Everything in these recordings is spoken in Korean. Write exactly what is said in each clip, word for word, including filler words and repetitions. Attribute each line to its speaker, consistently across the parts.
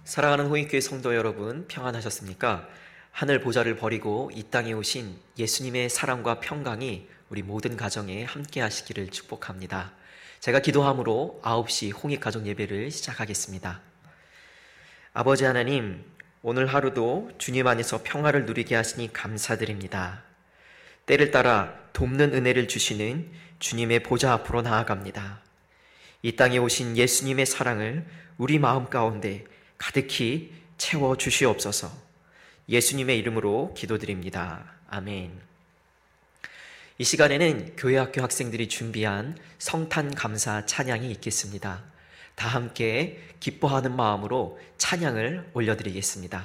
Speaker 1: 사랑하는 홍익교회 성도 여러분, 평안하셨습니까? 하늘 보좌를 버리고 이 땅에 오신 예수님의 사랑과 평강이 우리 모든 가정에 함께 하시기를 축복합니다. 제가 기도함으로 아홉 시 홍익 가족 예배를 시작하겠습니다. 아버지 하나님, 오늘 하루도 주님 안에서 평화를 누리게 하시니 감사드립니다. 때를 따라 돕는 은혜를 주시는 주님의 보좌 앞으로 나아갑니다. 이 땅에 오신 예수님의 사랑을 우리 마음 가운데 가득히 채워 주시옵소서. 예수님의 이름으로 기도드립니다. 아멘. 이 시간에는 교회학교 학생들이 준비한 성탄 감사 찬양이 있겠습니다. 다 함께 기뻐하는 마음으로 찬양을 올려드리겠습니다.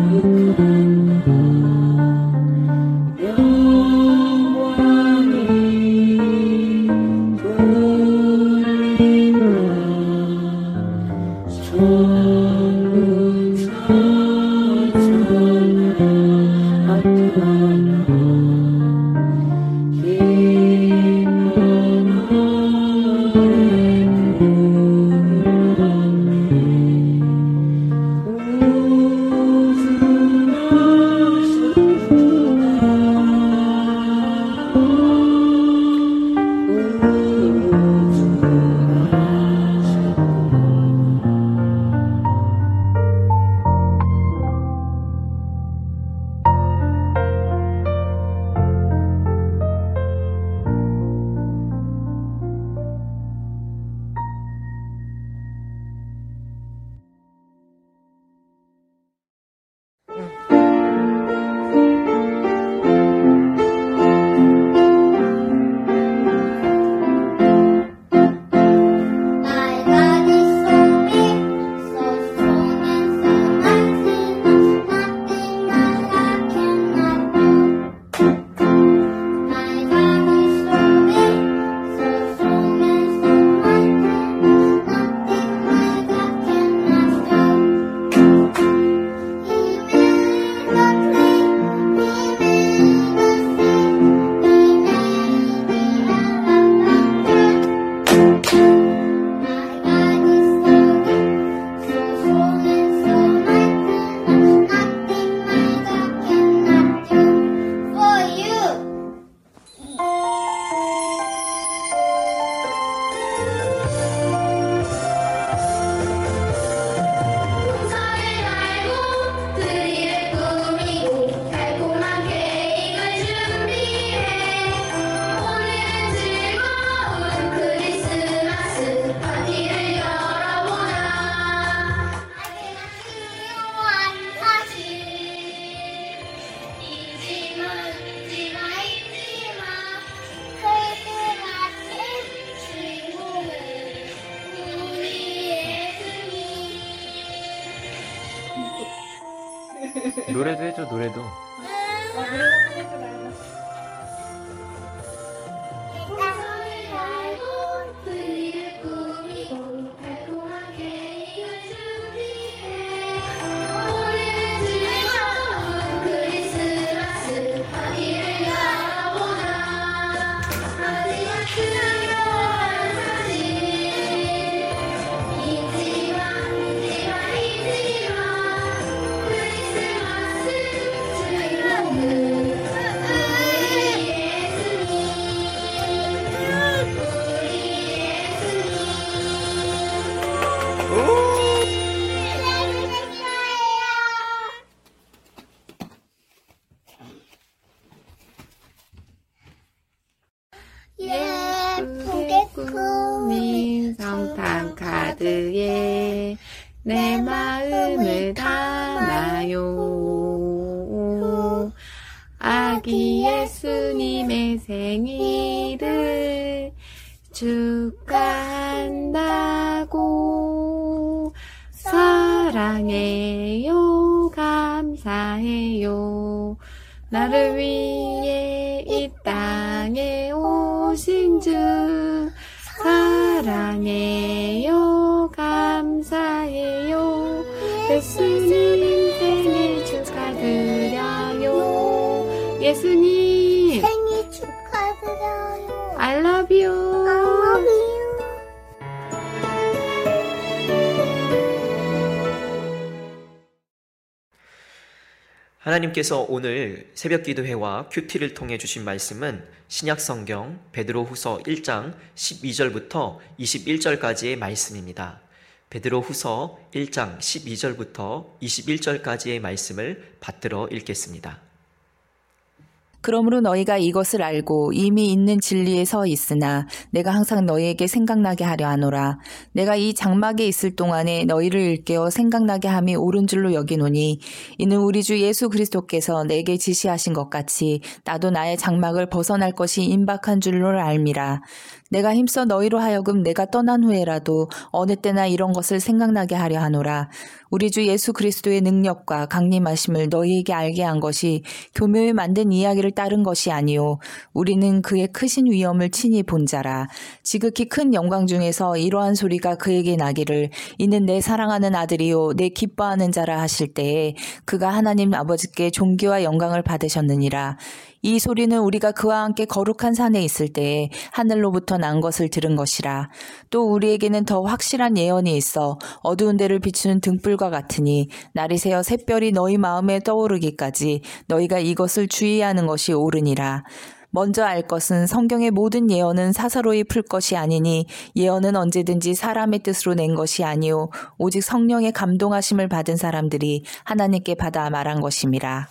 Speaker 2: 영원히
Speaker 1: 노래도 해줘, 노래도.
Speaker 2: 예쁘게 꾸민 성탄 카드에 내 마음을 담아요. 아기 예수님의 생일을 축하한다고. 사랑해요, 감사해요. 나를 위해 이 땅에 오신 주 사랑해요, 감사해요. 예수님 생일 축하드려요. 예수님
Speaker 3: 생일 축하드려요.
Speaker 2: I love you.
Speaker 3: I love you.
Speaker 1: 하나님께서 오늘 새벽 기도회와 큐티를 통해 주신 말씀은 신약성경 베드로후서 일 장 십이 절부터 이십일 절까지의 말씀입니다. 베드로후서 일 장 십이 절부터 이십일 절까지의 말씀을 받들어 읽겠습니다.
Speaker 4: 그러므로 너희가 이것을 알고 이미 있는 진리에 서 있으나 내가 항상 너희에게 생각나게 하려 하노라. 내가 이 장막에 있을 동안에 너희를 일깨워 생각나게 함이 옳은 줄로 여기노니 이는 우리 주 예수 그리스도께서 내게 지시하신 것 같이 나도 나의 장막을 벗어날 것이 임박한 줄로 알미라. 내가 힘써 너희로 하여금 내가 떠난 후에라도 어느 때나 이런 것을 생각나게 하려 하노라. 우리 주 예수 그리스도의 능력과 강림하심을 너희에게 알게 한 것이 교묘히 만든 이야기를 따른 것이 아니요 우리는 그의 크신 위엄을 친히 본 자라. 지극히 큰 영광 중에서 이러한 소리가 그에게 나기를 이는 내 사랑하는 아들이요 내 기뻐하는 자라 하실 때에 그가 하나님 아버지께 존귀와 영광을 받으셨느니라. 이 소리는 우리가 그와 함께 거룩한 산에 있을 때에 하늘로부터 난 것을 들은 것이라. 또 우리에게는 더 확실한 예언이 있어 어두운 데를 비추는 등불과 같으니 날이 새어 샛별이 너희 마음에 떠오르기까지 너희가 이것을 주의하는 것이 옳으니라. 먼저 알 것은 성경의 모든 예언은 사사로이 풀 것이 아니니 예언은 언제든지 사람의 뜻으로 낸 것이 아니요 오직 성령의 감동하심을 받은 사람들이 하나님께 받아 말한 것임이라.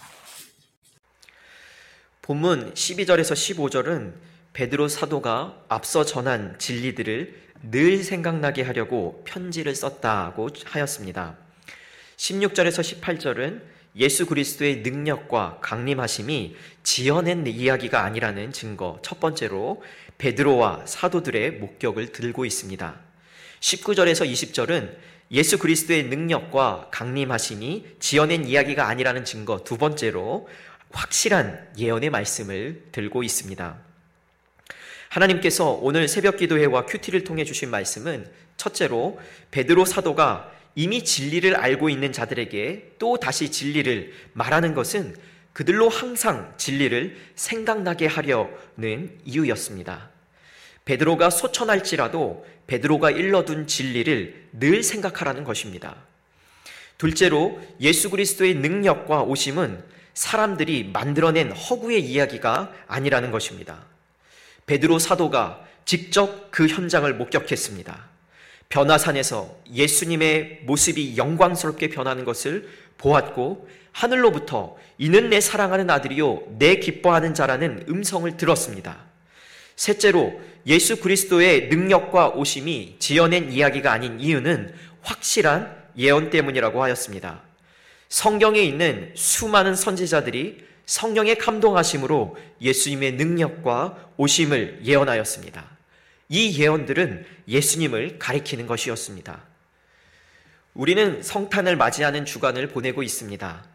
Speaker 1: 본문 십이 절에서 십오 절은 베드로 사도가 앞서 전한 진리들을 늘 생각나게 하려고 편지를 썼다고 하였습니다. 십육 절에서 십팔 절은 예수 그리스도의 능력과 강림하심이 지어낸 이야기가 아니라는 증거 첫 번째로 베드로와 사도들의 목격을 들고 있습니다. 십구 절에서 이십 절은 예수 그리스도의 능력과 강림하심이 지어낸 이야기가 아니라는 증거 두 번째로 확실한 예언의 말씀을 들고 있습니다. 하나님께서 오늘 새벽 기도회와 큐티를 통해 주신 말씀은 첫째로 베드로 사도가 이미 진리를 알고 있는 자들에게 또 다시 진리를 말하는 것은 그들로 항상 진리를 생각나게 하려는 이유였습니다. 베드로가 소천할지라도 베드로가 일러둔 진리를 늘 생각하라는 것입니다. 둘째로 예수 그리스도의 능력과 오심은 사람들이 만들어낸 허구의 이야기가 아니라는 것입니다. 베드로 사도가 직접 그 현장을 목격했습니다. 변화산에서 예수님의 모습이 영광스럽게 변하는 것을 보았고 하늘로부터 이는 내 사랑하는 아들이요 내 기뻐하는 자라는 음성을 들었습니다. 셋째로 예수 그리스도의 능력과 오심이 지어낸 이야기가 아닌 이유는 확실한 예언 때문이라고 하였습니다. 성경에 있는 수많은 선지자들이 성령의 감동하심으로 예수님의 능력과 오심을 예언하였습니다. 이 예언들은 예수님을 가리키는 것이었습니다. 우리는 성탄을 맞이하는 주간을 보내고 있습니다.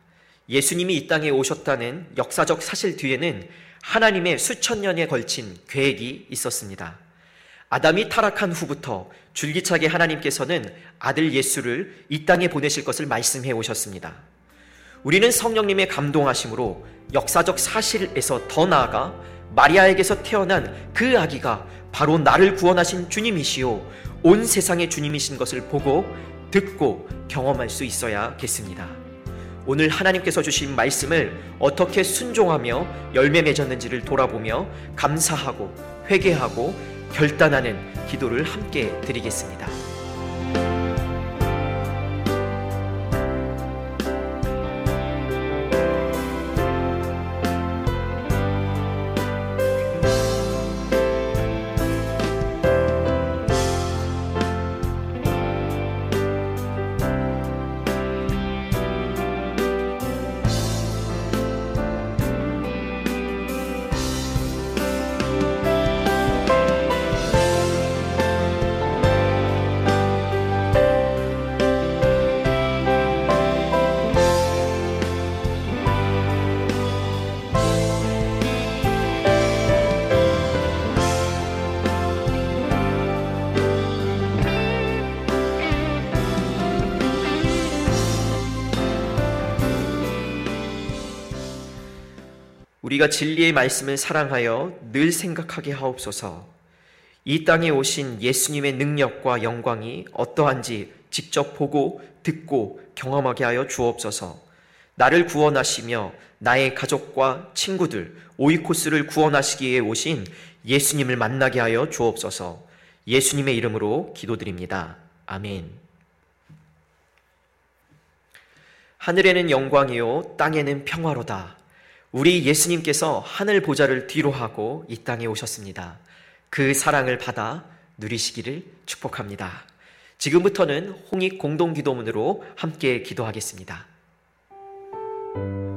Speaker 1: 예수님이 이 땅에 오셨다는 역사적 사실 뒤에는 하나님의 수천 년에 걸친 계획이 있었습니다. 아담이 타락한 후부터 줄기차게 하나님께서는 아들 예수를 이 땅에 보내실 것을 말씀해 오셨습니다. 우리는 성령님의 감동하심으로 역사적 사실에서 더 나아가 마리아에게서 태어난 그 아기가 바로 나를 구원하신 주님이시요 온 세상의 주님이신 것을 보고 듣고 경험할 수 있어야겠습니다. 오늘 하나님께서 주신 말씀을 어떻게 순종하며 열매 맺었는지를 돌아보며 감사하고 회개하고 결단하는 기도를 함께 드리겠습니다. 우리가 진리의 말씀을 사랑하여 늘 생각하게 하옵소서. 이 땅에 오신 예수님의 능력과 영광이 어떠한지 직접 보고 듣고 경험하게 하여 주옵소서. 나를 구원하시며 나의 가족과 친구들, 오이코스를 구원하시기 위해 오신 예수님을 만나게 하여 주옵소서. 예수님의 이름으로 기도드립니다. 아멘. 하늘에는 영광이요 땅에는 평화로다. 우리 예수님께서 하늘 보좌를 뒤로 하고 이 땅에 오셨습니다. 그 사랑을 받아 누리시기를 축복합니다. 지금부터는 홍익 공동기도문으로 함께 기도하겠습니다.